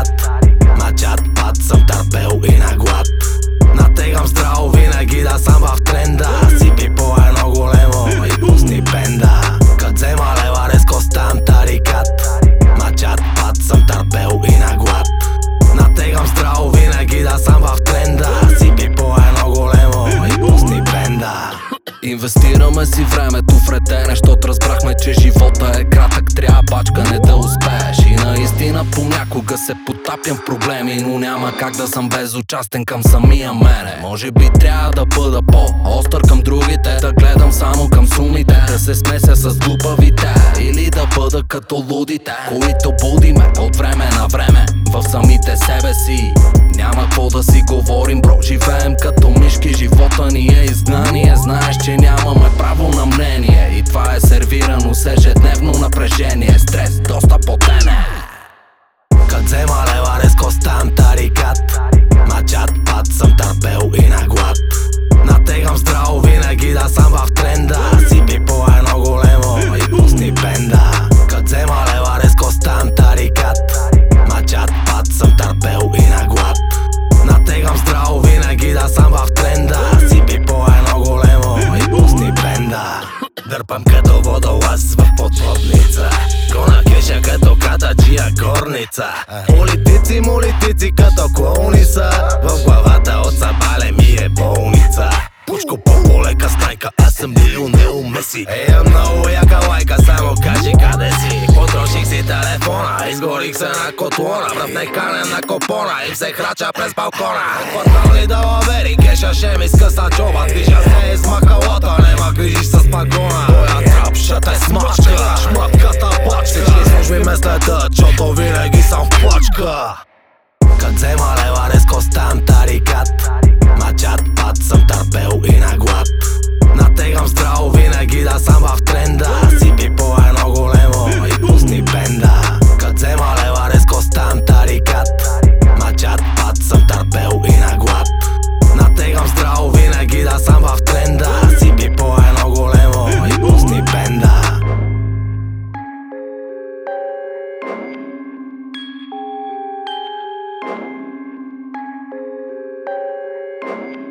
тарикат. Мачат път съм търпел и на глад. Натегам здраво винаги да съм в тренда. Сипи по едно големо и пусни бенда. Кът взема лева резко стам тарикат. Мачат път съм търпел и на глад. Натегам здраво винаги да съм в тренда. Сипи по едно големо и пусни бенда. Инвестираме си времето в ретене, щото разбрахме, че живота е кратък, трябва бачкане да успееш. И наистина понякога се потапям в проблеми, но няма как да съм безучастен към самия мене. Може би трябва да бъда по-остър към другите, да гледам само към сумите, да се смеся с глупавите, или да бъда като лудите, които будиме от време на време в самите себе си. Няма какво да си говорим, бро, живеем като мишки, живота ни е изгнание. Знаеш, че нямаме право на мнение, и това е сервирано с ежедневно напрежение, стрес, доста потене. Кът взема лева резко стам тарикат. Мачат път съм търпел и на глад. Натегам здраво винаги да съм в тренда. Сипи по едно големо и пусни бенда. Кът взема лева резко стам тарикат. Мачат път съм търпел и на глад. Натегам здраво винаги да съм в тренда. Сипи по едно големо и пусни бенда. Дърпам като водолаз в подводница. Гона кеша като катаджия горница. Молитици като клоуни са. В главата от сабале ми е болница. Пучко по-полека снайка, аз съм Лионел Меси. Имам много яка лайка, само кажи къде си. Потроших си телефона, изгорих се на котлона. Връв не канем на копона и се храча през балкона. Квартални далавери, кеша ще ми скъса джоба. Движа се из махалата, нема грижиш с пагона. Твоя трап ще те смачка, шматката пачка. Всички служби ме следят, защото винаги съм в плачка. Кът взема лева резко стам тарикат. Мачат път съм търпел и на глад. Натегам здраво винаги да съм в тренда. Сипи по едно големо и пусни бенда. Кът взема лева резко стам тарикат. Мачат път съм търпел и на глад. Натегам здраво винаги да съм в тренда. Сипи по едно големо. you